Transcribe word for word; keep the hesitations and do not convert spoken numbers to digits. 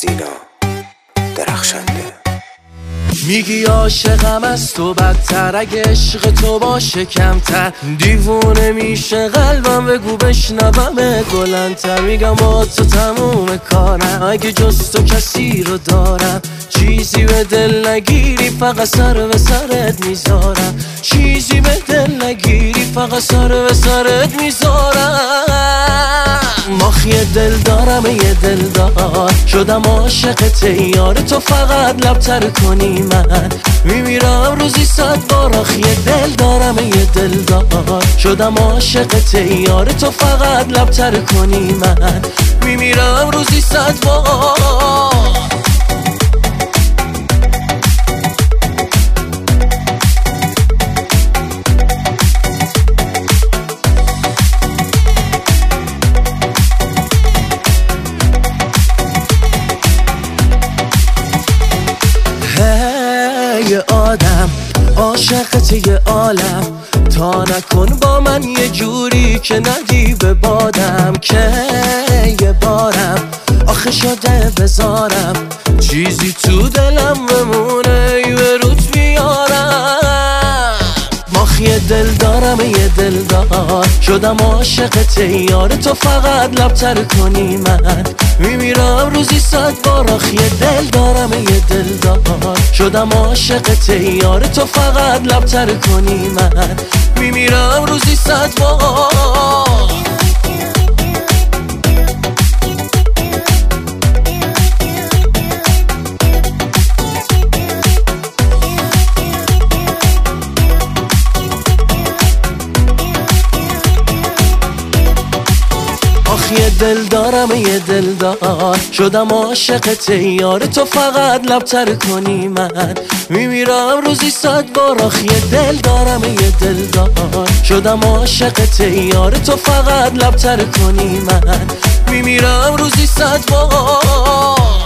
سینا درخشنده. میگی عاشقم از تو بدتر، اگه عشق تو باشه کمتر دیوونه میشه قلبم، بگو بشنوم بلندتر. میگم با تو تموم کارم، اگه جز تو کسی رو دارم چیزی به دل نگیری فقط سر به سرت میذارم، چیزی به دل نگیری فقط سر به سرت میذارم. ماخی دل دارم یه دل دار شدم عاشق یار تو، فقط لبتر کنی من میمیرم روزی صد بار. آخی دل دارم یه دل دار شدم عاشق یار تو، فقط لبتر کنی من میمیرم روزی صد بار. یه آدم عاشقت یه عالم، تا نکن با من یه جوری که ندی به بادم، که یه بارم آخه شده بذارم چیزی تو دلم بمونه یه روت بیارم. ماخی دل دارم یه دل دار شدم عاشقت یار تو، فقط لبتر کنی من میمیرم روزی صد بار. آخی دل دارم یه دل دار شدم عاشقت یار تو، فقط لبتر کنی من میمیرم روزی صد بار. یه دل دارم یه دل دار شدم عاشقت یار تو، فقط لبتر کنی من میمیرم روزی صد بار. آخی دل دارم یه دل دار شدم عاشقت یار تو، فقط لبتر کنی من میمیرم روزی صد بار.